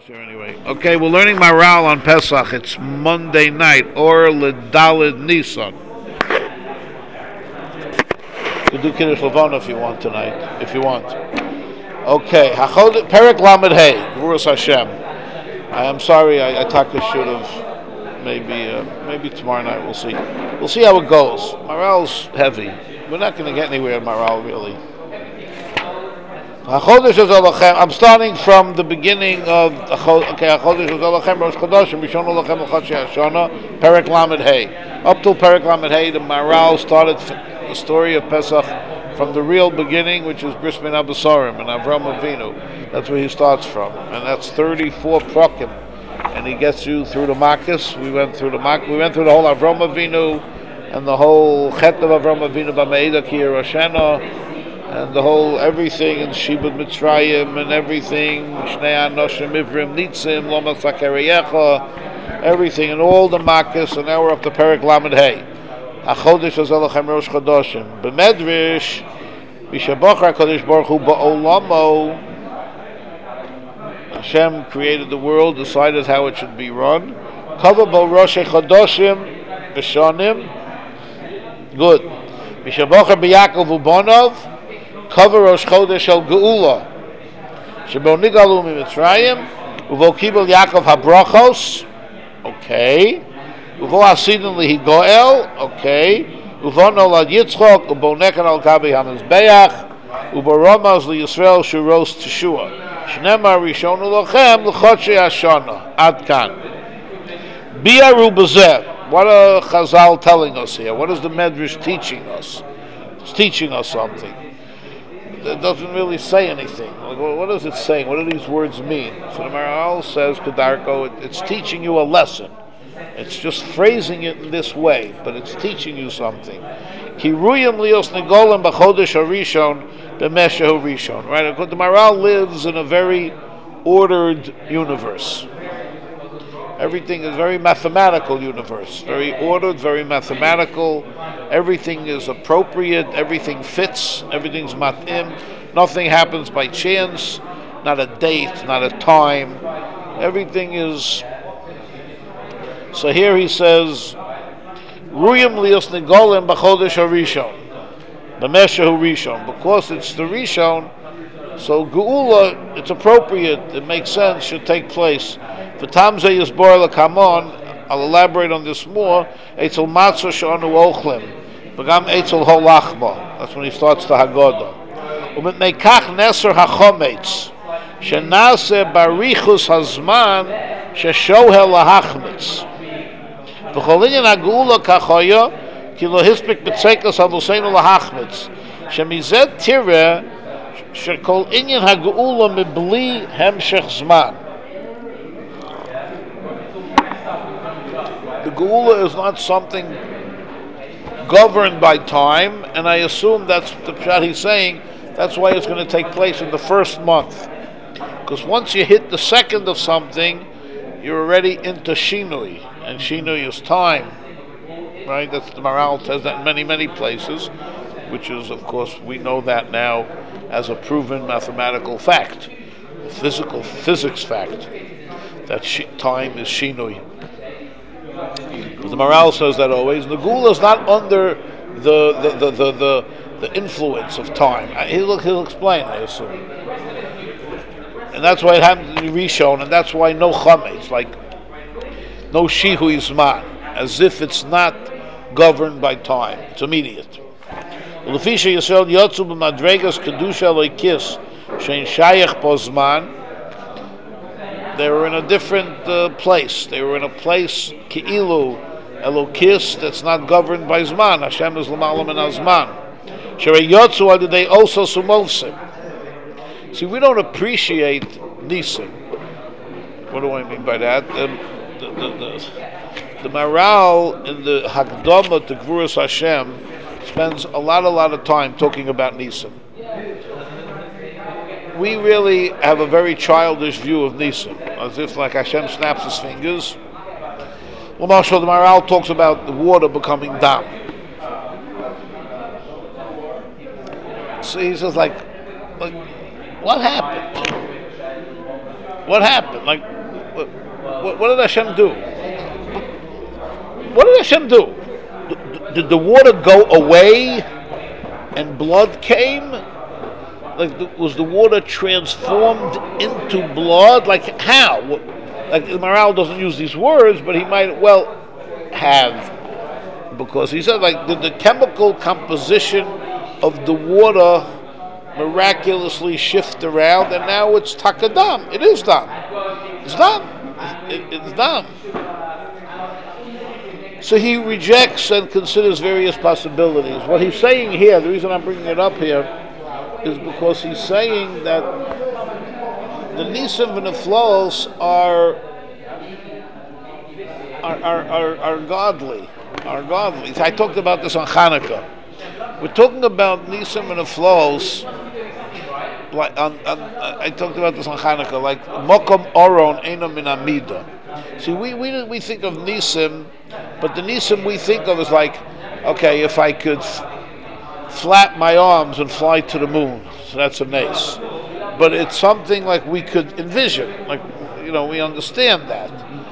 Here anyway. Okay, we're learning Maral on Pesach. It's Monday night, or L'Dalid Nisan. You can do Kiddush Levana if you want tonight, if you want. Okay, Perek Lamed Hey, Gvuras Hashem. I am sorry, I Taka should have. Maybe tomorrow night, we'll see. We'll see how it goes. Maral's heavy. We're not going to get anywhere in Maral, really. I'm starting from the beginning of Rosh Chodeshim, Rishon Lachem L'Chadshei Hashana, Perek Lamed Hey. Up till Perek Lamed Hey, the Maral started the story of Pesach from the real beginning, which is Bris Min Abasarim and Avram Avinu. That's where he starts from, and that's 34 prakim, and he gets you through the Makkos. We went through the whole Avram Avinu and the whole Chet of Avram Avinu B'Meida Ki Yeroshena. And the whole everything in Shibud Mitzrayim and everything Shnei Anoshim Ivrim Nitzim Loma Sakareyecha, everything and all the Makkos, and now we're up to Perek Lamed Hey. Achodesh Azalachem Rosh Chodeshim B'Medrash Mishabachar Kodesh Baruch Hu Ba'olamo. Hashem created the world, decided how it should be run. Kavah Bo Rosh Chodeshim B'Shonim. Good. Mishabachar B'Yakov U'Bonov. Cover Rosh Chodesh El Geula Shebo Nigalu Mitzrayim Uvo Kibel Yaakov Habrachos. Okay. Uvo Hasidin Lihi Goel. Okay. Uvo Nolad Yitzchok Ubo Nekan Al Gabi HaMizbeach Ubo Ramaz LiYisrael Shuros Teshua Shnema Rishon Lochem L'Chodshei Hashana. Ad Kan Bi'aru B'zeh. What are Chazal telling us here? What is the Medrash teaching us? It's teaching us something. It doesn't really say anything. Like, what is it saying? What do these words mean? So the Maharal says, Kedarko, it's teaching you a lesson. It's just phrasing it in this way, but it's teaching you something. Ki ruyim lios negolim b'chodesh harishon b'meshehu rishon. Right? The Maharal lives in a very ordered universe. Everything is very mathematical universe. Very ordered, very mathematical. Everything is appropriate. Everything fits. Everything's matim. Nothing happens by chance. Not a date, not a time. Everything is... So here he says, Ruyim lios negolim b'chodesh harishon. B'meshehu rishon. Because it's the rishon, so Geula, it's appropriate, it makes sense, should take place. V'tamze yisbor l'kamon, I'll elaborate on this more, Eitzel matzah she'anu ochlim, v'gam eitzel holachma. That's when he starts the Haggadah. U'mit meikach neser hachometz, she'nase barichus hazman, she'shohel lahachmetz. V'cholinyan ha'geula kachoya, ki lo hispik b'tzekas havuseinu lahachmetz, she'mizet tireh, shekol inyan ha'geula mibli hemshech zman. The Geula is not something governed by time, and I assume that's the pshat he's saying. That's why it's going to take place in the first month, because once you hit the second of something, you're already into Shinui, and Shinui is time, right? That's the Maharal says that in many places, which is, of course, we know that now as a proven mathematical fact, a physics fact, that time is Shinui. The Maharal says that always. The Geula is not under the influence of time. He'll explain, I assume. And that's why it happens to be Rishon, and that's why no Chametz, like no Shihui Zman, as if it's not governed by time. It's immediate. L'fisha Yisrael yotzu b'madregas kedusha loikis shein shayach pozman. They were in a different place. They were in a place ki'ilu elokis that's not governed by zman. Hashem is l'malam and azman. Sherei yotzu adi they also sumovsim. See, we don't appreciate Nisim. What do I mean by that? The Maharal in the Hakdama to Gvuras Hashem spends a lot of time talking about Nisim. We really have a very childish view of Nisim, as if like Hashem snaps his fingers. Well, Marshal, the Maharal talks about the water becoming dam. So he says, like, what happened? What happened? Like, what did Hashem do? What did Hashem do? Did the water go away and blood came? Like, was the water transformed into blood? Like, how? Like, the Maharal doesn't use these words, but he might well have. Because he said, like, did the chemical composition of the water miraculously shift around, and now it's takadam. It is dam. It's dam. It's dam. So he rejects and considers various possibilities. What he's saying here, the reason I'm bringing it up here, is because he's saying that the nisim and the flows are godly. Are godly. I talked about this on Hanukkah. We're talking about nisim and the flows. Like I talked about this on Hanukkah. Like mokom oron eno min amida. See, we think of nisim, but the nisim we think of is like, okay, if I could flap my arms and fly to the moon, so that's a nace. But it's something like we could envision, like, we understand that.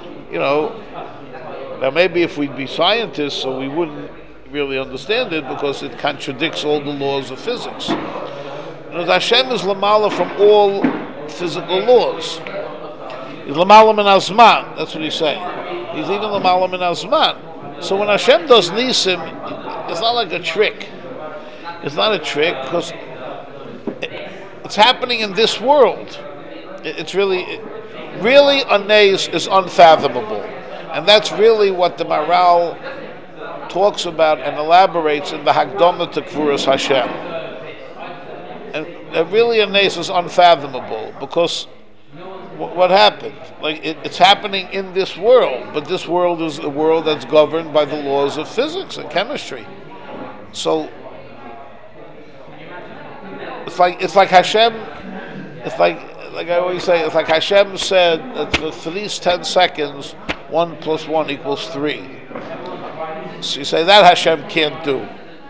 Now maybe if we'd be scientists, so we wouldn't really understand it because it contradicts all the laws of physics. Hashem is lamala from all physical laws. He's lamala min azman. That's what he's saying. He's even lamala min azman. So when Hashem does nisim, it's not like a trick. It's not a trick because it's happening in this world. It's really a naze is unfathomable, and that's really what the Maharal talks about and elaborates in the Hakdama to Kvuras Hashem. And really a naze is unfathomable because what happened? Like it's happening in this world, but this world is a world that's governed by the laws of physics and chemistry. So it's like Hashem. It's like I always say. It's like Hashem said that for these 10 seconds, 1 + 1 = 3. So you say that Hashem can't do.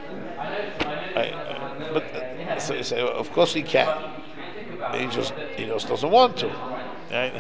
But so you say, well, of course he can. He just doesn't want to. Right?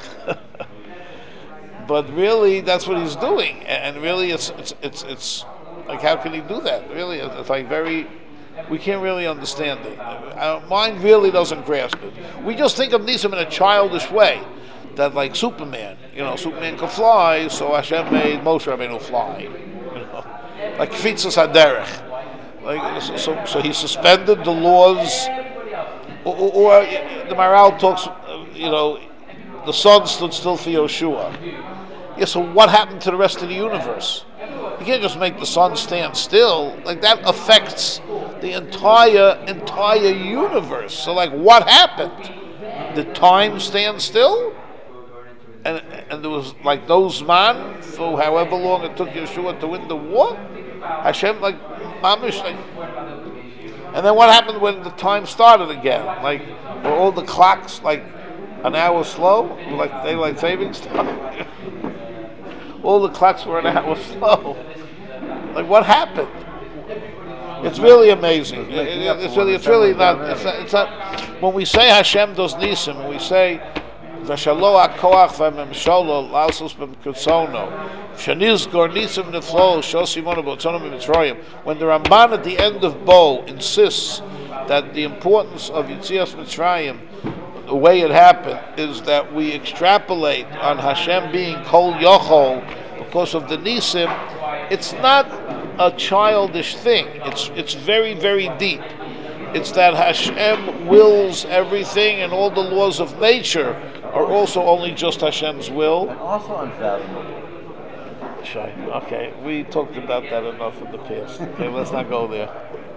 But really, that's what he's doing, and really, it's like, how can he do that? Really, it's like we can't really understand it. Our mind really doesn't grasp it. We just think of nisim in a childish way, that like Superman, Superman can fly, so Hashem made Moshe Rabbeinu fly, like Kfitzas Haderech. Like so he suspended the laws, or the Maharal talks, the sun stood still for Yoshua. Yeah, so what happened to the rest of the universe? You can't just make the sun stand still. Like that affects the entire universe. So like what happened? Did time stand still? And there was like those man for however long it took Yeshua to win the war? Hashem like mamish like. And then what happened when the time started again? Like were all the clocks like an hour slow? Like daylight savings time? All the clocks were an hour slow. Like what happened? It's really amazing. It's really not. It's not. When we say Hashem does nisim, when we say V'shalo hakoach v'memsholo l'alsos b'mkutzono shenizgor nisim neflo shosimonu b'otzono b'mitzrayim. When the Ramban at the end of Bo insists that the importance of Yitzias Mitzrayim, the way it happened, is that we extrapolate on Hashem being Kol Yochol because of the nisim. It's not a childish thing. It's very, very deep. It's that Hashem wills everything, and all the laws of nature are also only just Hashem's will. And also unfathomable. Okay, we talked about that enough in the past. Okay, let's not go there.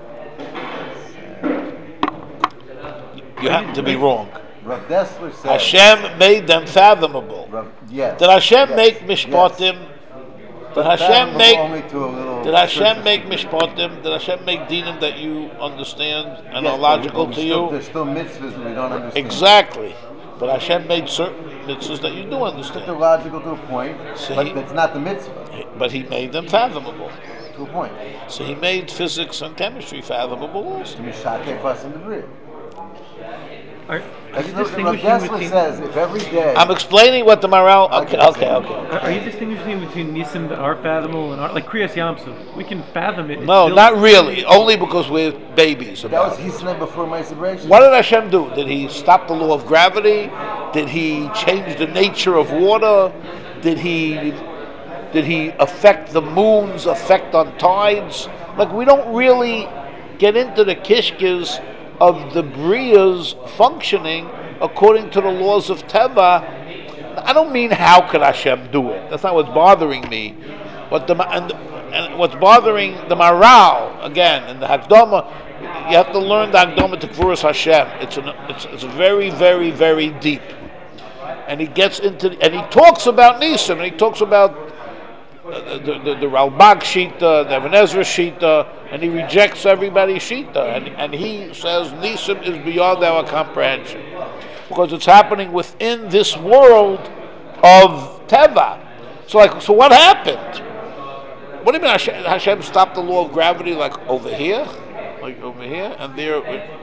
You happen to be wrong. Rav Dessler said Hashem made them fathomable. Yes. Did Hashem make mishpatim? Did Hashem make mishpatim? Did Hashem make dinim that you understand and are logical to you? There's still mitzvahs that we don't understand. Exactly. But Hashem made certain mitzvahs that you do understand. They're logical to a point, but it's not the mitzvah. But he made them fathomable. To a point. So he made physics and chemistry fathomable also. To be shakeh us in the bridge. That's you what the Rav distinguishing Dessler between? says. If every day. I'm explaining what the Maral. Okay. Are you distinguishing between nisim that are fathomable and are like Kriyas Yamsuf? We can fathom it. It's No, still- not really. Only because we're babies. That About was it. Hisnei before my separation. What did Hashem do? Did He stop the law of gravity? Did He change the nature of water? Did He affect the moon's effect on tides? Like, we don't really get into the kishkes of the Bria's functioning according to the laws of Teva. I don't mean how could Hashem do it. That's not what's bothering me. But and what's bothering the Maral, again, in the Hakdama, you have to learn the Hakdama to Kvuras Hashem. It's very, very, very deep. And he gets into, and he talks about Nisim, and he talks about the Ralbag Shita, the Even Ezra Shita, and he rejects everybody's Shita. And he says Nisim is beyond our comprehension. Because it's happening within this world of Teva. So what happened? What do you mean Hashem stopped the law of gravity like over here? Like over here? And there...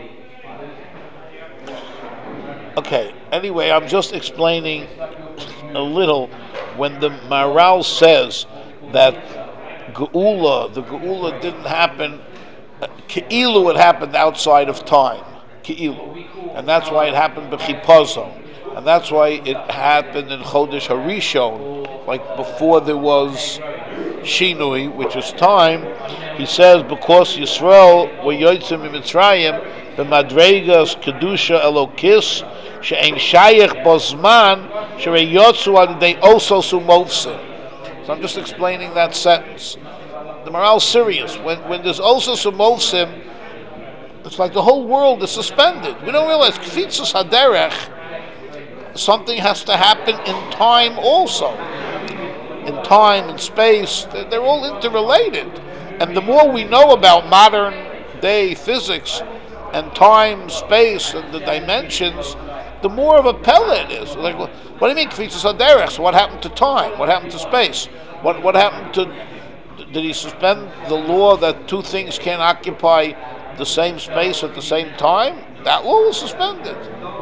Okay, anyway, I'm just explaining a little. When the Maral says that the Geula didn't happen, Ke'ilu it happened outside of time, Ke'ilu. And that's why it happened b'chipazo. And that's why it happened in Chodesh Harishon, like before there was Shinui, which is time. He says, because Yisrael were Yotzim Mitzrayim, the Madregas Kedusha Elokis, She'ein Shayach Bozman, She'rei Yotzu Adidei Oso Sumovsim. So I'm just explaining that sentence. The morale's serious. When there's Oso Sumovsim, it's like the whole world is suspended. We don't realize Kfitzas Haderech, something has to happen in time also. In time and space, they're all interrelated. And the more we know about modern day physics and time, space, and the dimensions, the more of a pella it is. Like, what do you mean, Kfitzas Haderech? So what happened to time? What happened to space? What happened to... Did he suspend the law that two things can't occupy the same space at the same time? That law was suspended.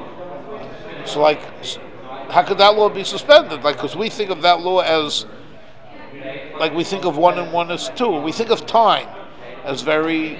So, like, how could that law be suspended? Like, because we think of that law as... Like, we think of 1 and 1 as 2. We think of time as very...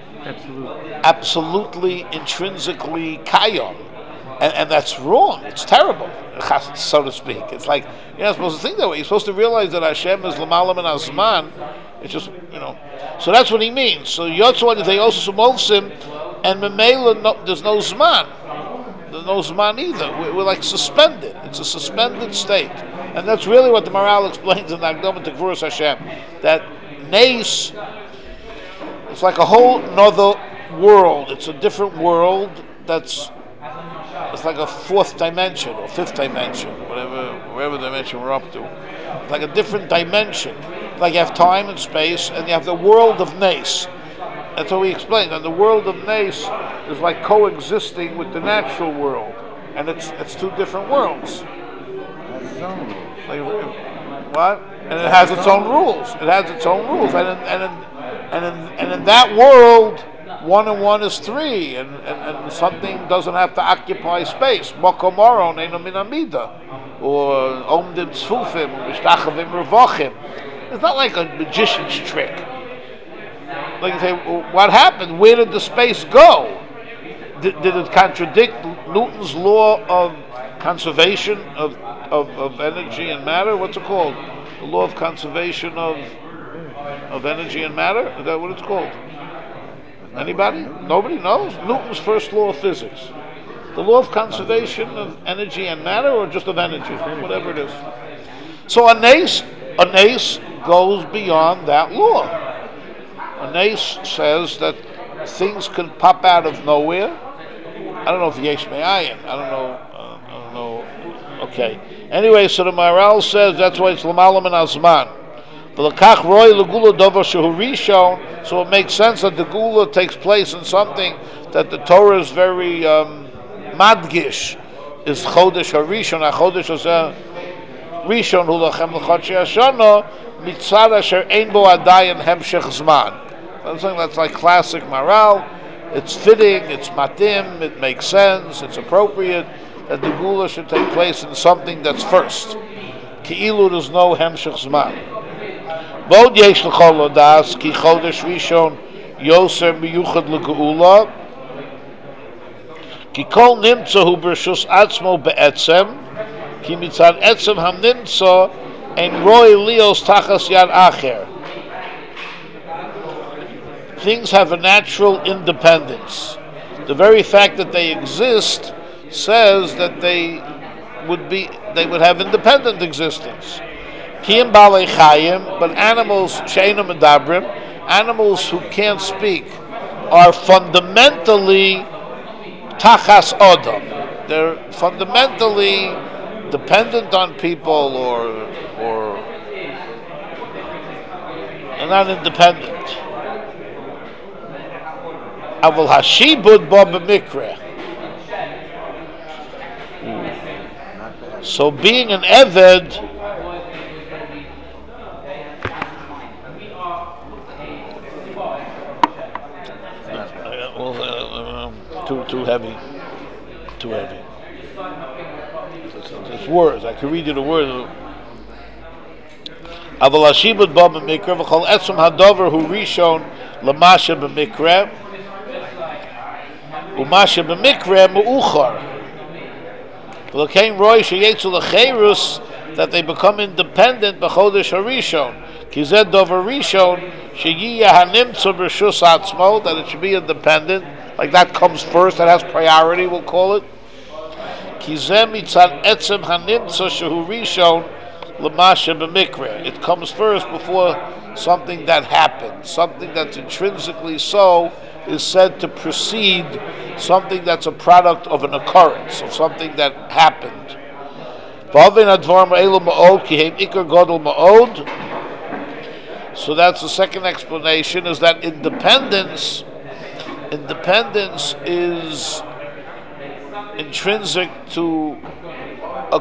Absolutely intrinsically kayom. And that's wrong. It's terrible, so to speak. It's like, you're not supposed to think that way. You're supposed to realize that Hashem is L'malam and Azman. It's just, So that's what he means. So Yotzua, they also Sumovsim, and Memela, there's no Zman. There's no Zman either. We're like suspended. It's a suspended state. And that's really what the Maral explains in the Akdama to Kvuras Hashem. That Nes, it's like a whole nother world. It's a different world that's... It's like a fourth dimension or fifth dimension, whatever dimension we're up to. It's like a different dimension. Like you have time and space, and you have the world of Nes. That's what we explained. And the world of Nes is like coexisting with the natural world, and it's two different worlds. Like, what? And it has its own rules. It has its own rules, and in that world. 1 and 1 is 3, and something doesn't have to occupy space. Mokomoro neino min amida, or omdim tzfufim, mishtachavim revochim. It's not like a magician's trick. Like you say, well, what happened? Where did the space go? Did it contradict Newton's law of conservation of energy and matter? What's it called? The law of conservation of energy and matter? Is that what it's called? Anybody? Nobody knows? Newton's first law of physics. The law of conservation of energy and matter, or just of energy, whatever it is. So a nes goes beyond that law. A nes says that things can pop out of nowhere. I don't know if yesh me'ayin. I don't know. Okay. Anyway, so the Maral says that's why it's l'malam and azman. So it makes sense that the Gula takes place in something that the Torah is very madgish, is Chodesh HaRishon, HaChodesh HaRishon, Hu Lachem L'Chodshei HaShana, Mitzad Asher Ein Bo Adayin Hemshech Zman. That's like classic Maral. it's fitting, it's matim, it makes sense, it's appropriate that the gula should take place in something that's first. Ki'ilu, there's no hemshech zman. Bod yesh l'chol lodas ki chodesh rishon yoser miyuchad l'geula ki kol nimtza hu b'rshus atzmo be'etzem ki mitzad etzem hamnimtza en roi lios tachas yad acher. Things have a natural independence. The very fact that they exist says that they would have independent existence. Kiyim balei chayim, but animals she'eino medabrim, animals who can't speak, are fundamentally tachas odam. They're fundamentally dependent on people, or they're not independent. Avol hashibud bo b'mikra. So being an eved, too heavy. It's words. I can read you the words. Avol hashibud bo b'mikra v'chol etzem hadover hu rishon l'masha b'mikra. Umasha b'mikra mu'uchar. V'lokein roi sheyetzu l'cheirus, that they become independent b'chodesh harishon. Ki zeh dover rishon sheyiyah hanimtzu b'rshus atzmo, that it should be independent. Like that comes first, that has priority, we'll call it. Ki zeh mitzad etzem hanimtzu shehu rishon l'masha b'mikra. It comes first before something that happens. Something that's intrinsically so is said to precede something that's a product of an occurrence, of something that happened. So that's the second explanation, is that independence is intrinsic to a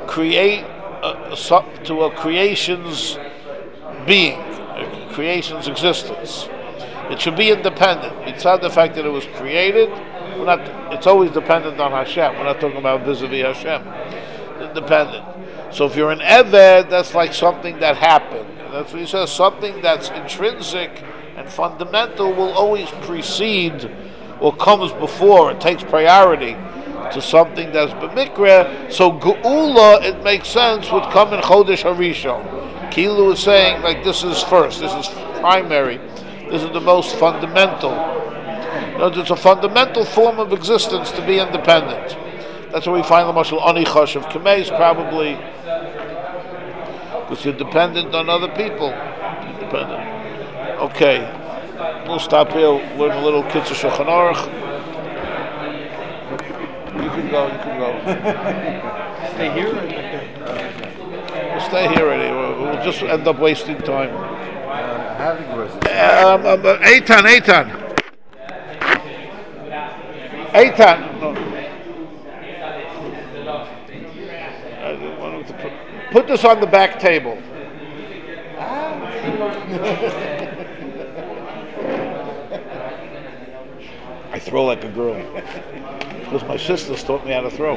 creation's being, a creation's existence. It should be independent. It's not the fact that it was created. It's always dependent on Hashem. We're not talking about vis-a-vis Hashem. Independent. So if you're an Eved, that's like something that happened. And that's what he says. Something that's intrinsic and fundamental will always precede or comes before. It takes priority to something that's b'mikra. So Geula, it makes sense, would come in Chodesh Harishon. Kilu is saying, like, this is first. This is primary. This is the most fundamental. It's a fundamental form of existence to be independent. That's where we find the mashal ani chash of kameis, probably because you're dependent on other people. Independent. Okay, we'll stop here. Learn a little Kitzur Shulchan Aruch. You can go. Stay here. We'll stay here anyway. We'll just end up wasting time. Eitan. No. Put this on the back table. I throw like a girl. Because my sisters taught me how to throw.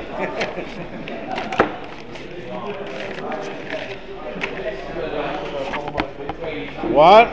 What?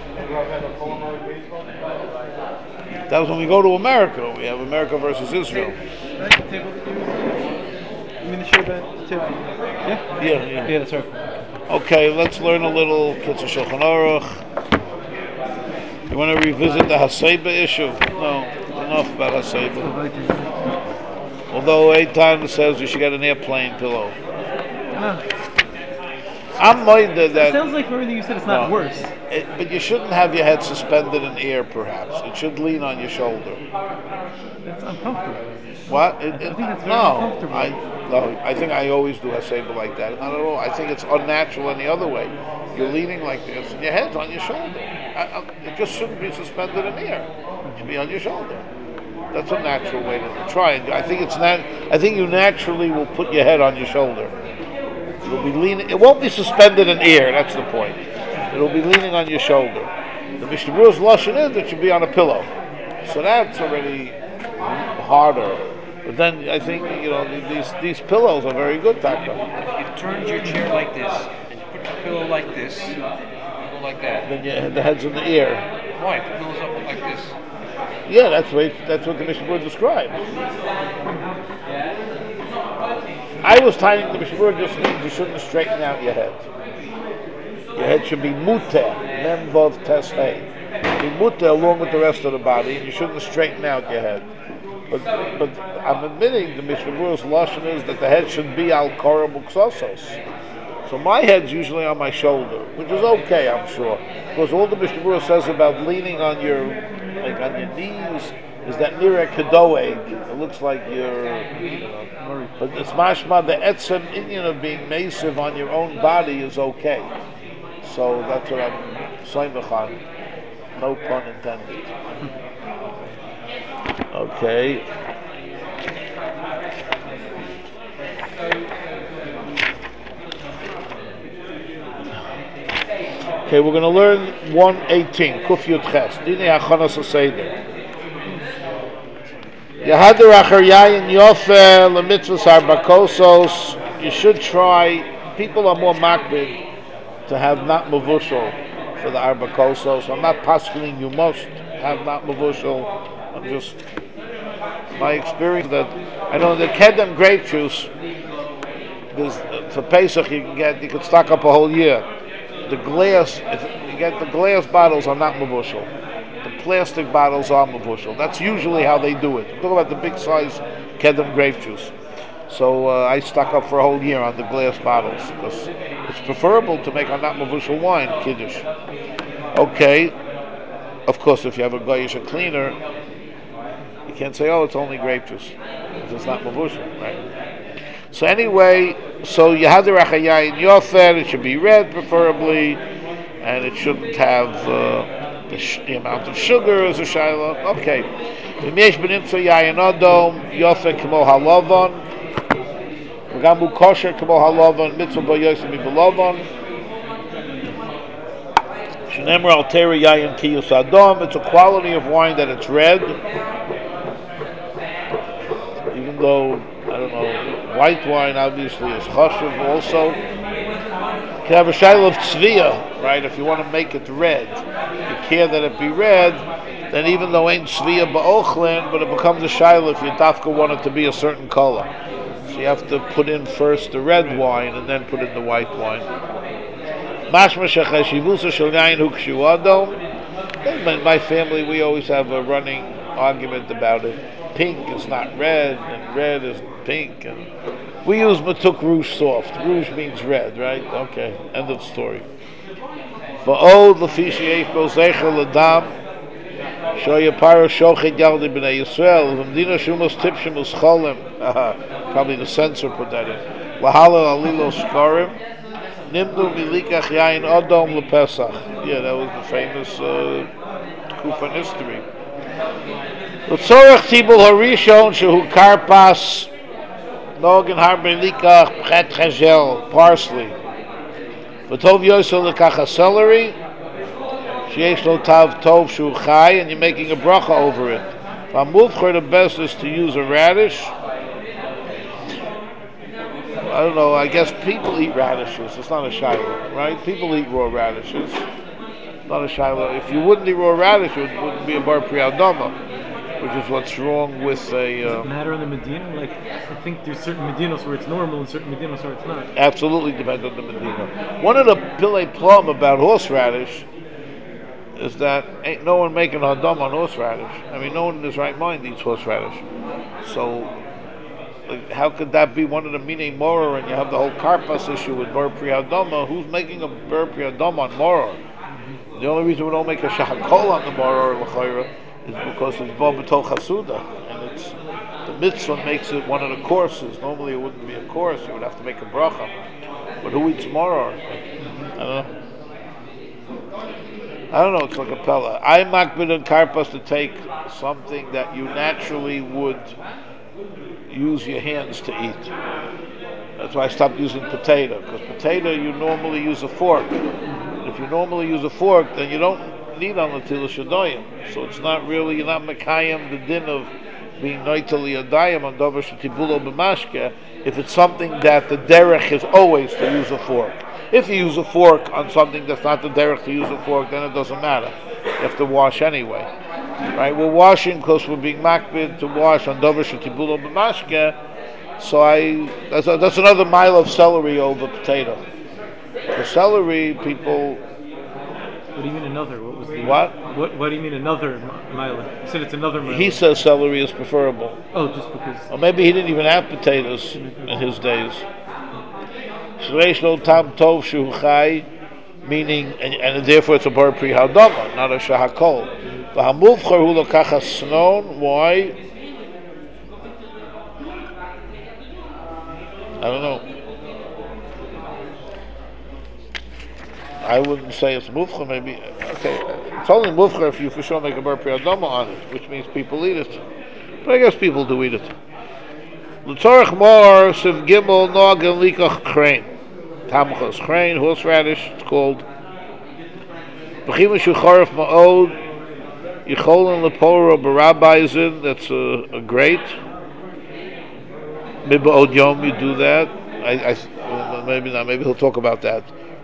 That was when we go to America. We have America versus Israel. You mean the show that table? Yeah, that's right. Okay, let's learn a little Kitzur Shulchan Aruch. You want to revisit the Haseba issue? No, enough about Haseba. Although Eitan says you should get an airplane pillow. No. I'm minded that. It sounds like from everything you said, it's not worse. But you shouldn't have your head suspended in air, perhaps. It should lean on your shoulder. That's uncomfortable. What? I think that's very uncomfortable. I think I always do Haseba like that. Not at all. I think it's unnatural any other way. You're leaning like this, and your head's on your shoulder. It just shouldn't be suspended in air. It should be on your shoulder. That's a natural way to try and do. I think I think you naturally will put your head on your shoulder. It'll be leaning. It won't be suspended in air. That's the point. It'll be leaning on your shoulder. The Mishnah Berurah's lashon is it should be on a pillow. So that's already harder. But then I think these pillows are very good, Taka. If you turned your chair like this and you put your pillow like this, you go like that. Then the head's in the ear. Why? The pillow's up like this. Yeah, that's what the Mishnah describes. I was tying the Mishnah just means you shouldn't straighten out your head. Your head should be muteh, mem vav tes hey. Be muteh along with the rest of the body, and you shouldn't straighten out your head. But I'm admitting the Mishnah Berurah's lashon is that the head should be al korah buksosos. So my head's usually on my shoulder, which is okay, I'm sure, because all the Mishnah Berurah says about leaning on your knees is that nira kedoeg. It looks like you're, but it's mashma the etzem inyan of being masive on your own body is okay. So that's what I'm soymech on. No pun intended. Okay. Okay, we're going to learn 118. Kuf Yud Ches. Dini Hachanas HaSeder. Yahadir Acher Yayin Yofe LeMitzvahs Arbakosos. You should try. People are more makbid to have not mavushal for the Arbakosos. I'm not paskening you must have not mavushal. I'm just my experience that I know the Kedem grape juice. For Pesach you can stock up a whole year. The glass, if you get the glass bottles are not mavushal. The plastic bottles are mavushal. That's usually how they do it. I'm talking about the big size Kedem grape juice. So I stock up for a whole year on the glass bottles because it's preferable to make a not mavushal wine, kiddush. Okay. Of course, if you have a goyish cleaner, you can't say, "Oh, it's only grape juice," if it's not mavushal, right? So anyway, so Yahadir Achayayin Yofer, it should be red preferably, and it shouldn't have the amount of sugar as a shayla. Okay. V'mesh b'nimtza yayin odom Yofer k'mo halovon, v'gamu kosher k'mo halovon, mitzvah bo yosem b'lovon. Shenemar al teri yayin kiyus adom. It's a quality of wine that it's red, even though I don't know. White wine obviously is chashuv also. You can have a shayla of tzviya, right? If you want to make it red, you care that it be red, then even though ain't tzviya ba'ochlin, but it becomes a shayla if you dafka want it to be a certain color. So you have to put in first the red wine and then put in the white wine. Mashma shechashivusa shel yayin hu kshu adom. In my family, we always have a running argument about it. Pink is not red, and red is pink, and we use matuk rouge soft. Rouge means red, right? Okay, end of story. For all the fish yeif bo zeichel ladam, shoya paro shochet yaldi b'nei Yisrael, v'mdina shumos tipshim u'scholem. Probably the censor put that in. Lahala alilo shkarim, nimdu milikach yayin odom lepesach. Yeah, that was the famous Kufan history. L'tzorach tibul harishon shehu karpas nogen harbe likach pchet chagel parsley. V'tov yosel lekach celery sheyesh lo tav tov shehu chai, and you're making a bracha over it. V'amuvcher, the best is to use a radish. I don't know. I guess people eat radishes. It's not a shayla, right? People eat raw radishes. Not a shayla. If you wouldn't eat raw radish, it wouldn't be a bar priyadama, which is what's wrong with a... Does it matter in the Medina? Like, I think there's certain Medinos where it's normal and certain Medinos where it's not. Absolutely depends on the Medina. One of the pillay plum about horseradish is that ain't no one making hadam on horseradish. I mean, no one in his right mind eats horseradish. So, like, how could that be one of the minei moror, and you have the whole karpas issue with bar priyadama? Who's making a bar priyadama on moror? The only reason we don't make a shahakol on the moror l'chayra is because it's bo b'tol chasuda, and it's the mitzvah makes it one of the courses. Normally it wouldn't be a course; you would have to make a bracha. But who eats moror? I don't know. It's like a pella. I makbid and karpas to take something that you naturally would use your hands to eat. That's why I stopped using potato, because potato you normally use a fork. If you normally use a fork, then you don't don't need on Natilas Yadayim. So it's not really, you're not Mekayim the din of being Noitali Yadayim on Dover Shetibulo B'mashke if it's something that the derech is always to use a fork. If you use a fork on something that's not the derech to use a fork, then it doesn't matter. You have to wash anyway. Right? We're washing because we're being makbid to wash on Dover Shetibulo B'mashke. So that's another mile of celery over potato. The celery, people. What do you mean another? What was the What do you mean another mile? You said it's another mile. He says celery is preferable. Oh, just because. Or maybe he didn't even have potatoes in his days. Shreish lo tam tov shu chai, meaning, and therefore it's a bar pri hadama, not a shahakol. V'hamuvchar hu lokachas snon. Why? I don't know. I wouldn't say it's mufcha, maybe. Okay, it's only mufcha if you for sure make a bar pri adama on it, which means people eat it. But I guess people do eat it. L'tzorach mar siv gimel nog and likach chrein. Tamchas chrein, horseradish, it's called. B'chim shucharif ma'od, yicholin leporo barabaizin, that's a great. Maybe Od Yom you do that. Maybe not. Maybe he'll talk about that.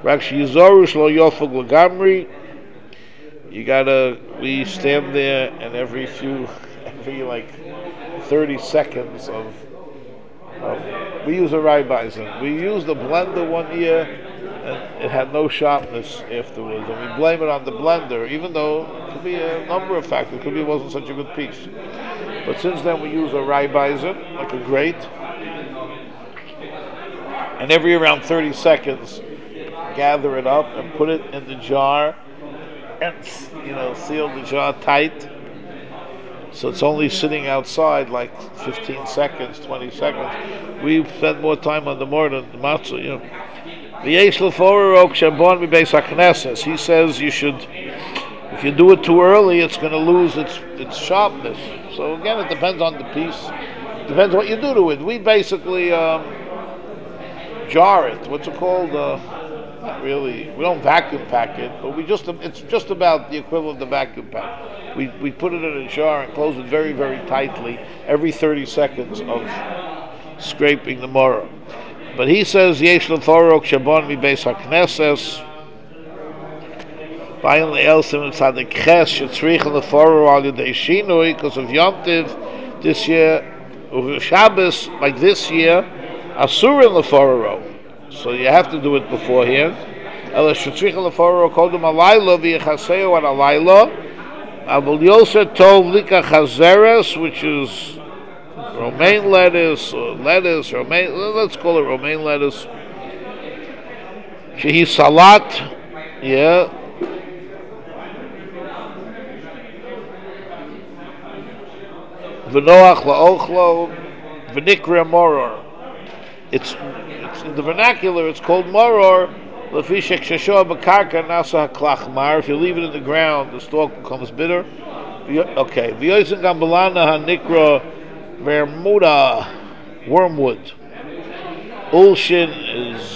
You gotta. We stand there, and every like 30 seconds of we use a ribizin. We used the blender one year, and it had no sharpness afterwards, and we blame it on the blender, even though it could be a number of factors. It could be it wasn't such a good piece. But since then, we use a ribizin, like a grate. And every around 30 seconds, gather it up and put it in the jar, and seal the jar tight. So it's only sitting outside like 15 seconds, 20 seconds. We spend more time on the mortar than the matzah. He says you should, if you do it too early, it's going to lose its sharpness. So again, it depends on the piece. Depends what you do to it. We basically jar it. What's it called? Not really. We don't vacuum pack it, but it's just about the equivalent of vacuum pack. We put it in a jar and close it very, very tightly every 30 seconds of scraping the morah. But he says yesh leforok shabon mi beis hakneses. Finally, elsim tzadik ches shetzrich leforok al yedei shinui because of Yom Tiv this year, of Shabbos like this year, asur in leforok. So you have to do it beforehand. Ela shetzrich leforok kodem alayla v'yechaseo an alayla. Abul Yosef tov lika chazeres, which is romaine lettuce, or romaine, let's call it romaine lettuce. Shehi salat, yeah. V'noach la'ochlo, v'nikra moror. It's in the vernacular, it's called moror. L'fishek sheshoa b'karka nasa ha'klachmar. If you leave it in the ground, the stalk becomes bitter. Okay. V'yoyzen gambalana ha'nikra Bermuda, wormwood. Ulshin is,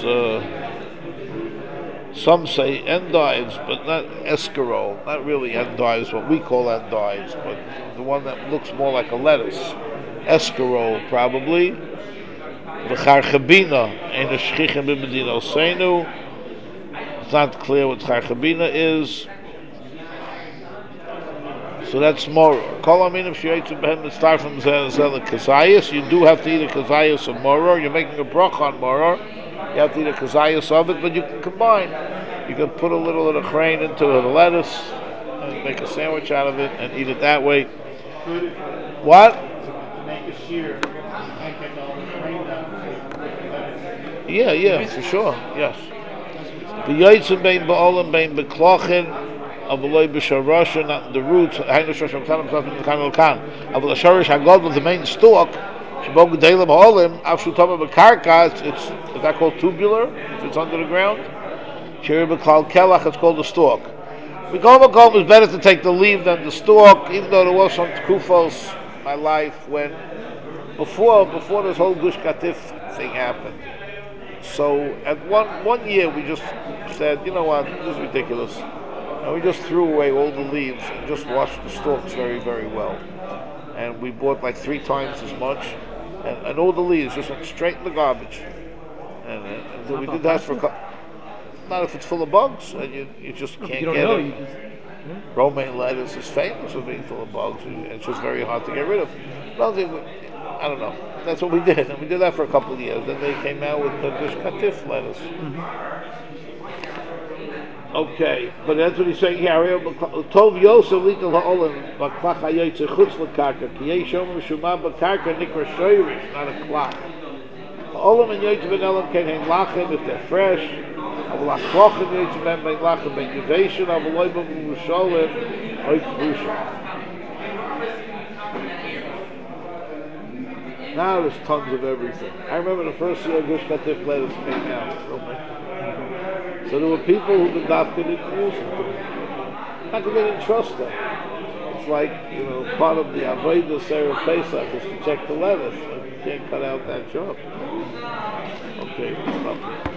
some say endives, but not escarole. Not really endives, what we call endives, but the one that looks more like a lettuce. Escarole, probably. V'charchabina, ein shchichem b'medino seinu. It's not clear what charchabina is. So that's more. Kol aminim she'etzim behem mitzvah from zel kazayas. You do have to eat a kazayas of moror. You're making a bracha on moror. You have to eat a kazayas of it, but you can combine. You can put a little of the crane into the lettuce and make a sandwich out of it and eat it that way. What? Make a shear. Yeah, for sure. Yes. The yotzim bein ba'olam bein b'klochin. Avaloi b'sharasha, not the roots. Hainu shasham kalam kafim kanal kan. Aval sharish hagod with the main stalk. Shebog gedalim ha'olim. Afshu tama b'karka. It's that called tubular? If it's under the ground. Shiri b'klal kelach. It's called the stalk. B'kol it's better to take the leaf than the stalk. Even though there was some tkufos in my life when before this whole Gush Katif thing happened. So at one year we just said, you know what, this is ridiculous. And we just threw away all the leaves and just washed the stalks very, very well. And we bought like 3 times as much, and all the leaves just went straight in the garbage. And so we did that for not if it's full of bugs, and you just can't You don't get know. it. You just Romaine lettuce is famous for being full of bugs, and it's just very hard to get rid of. Well, I don't know. That's what we did, and we did that for a couple of years. Then they came out with the Gush Katif lettuce. Okay, but that's what he's saying here. Tov Yosef Likal Ha'olam B'Klach HaYotze Chutz L'Karka Ki Yesh Omer Shumah B'Karka Nikra Shoyrish, not a klach. Ha'olam and Yotze Ben Elam can hang lachem if they're fresh. Avol HaKlach and Yotze Ben Ben Lachem Ben Yevation Avol Loy Ben Musholim Oy K'vusha. Now there's tons of everything. I remember the first year Gush Katif lettuce came out. So there were people who the dafka didn't use it. Not because they didn't trust them. It's like, part of the Avodah Sarah Pesach is to check the lettuce. You can't cut out that job. Okay, stop.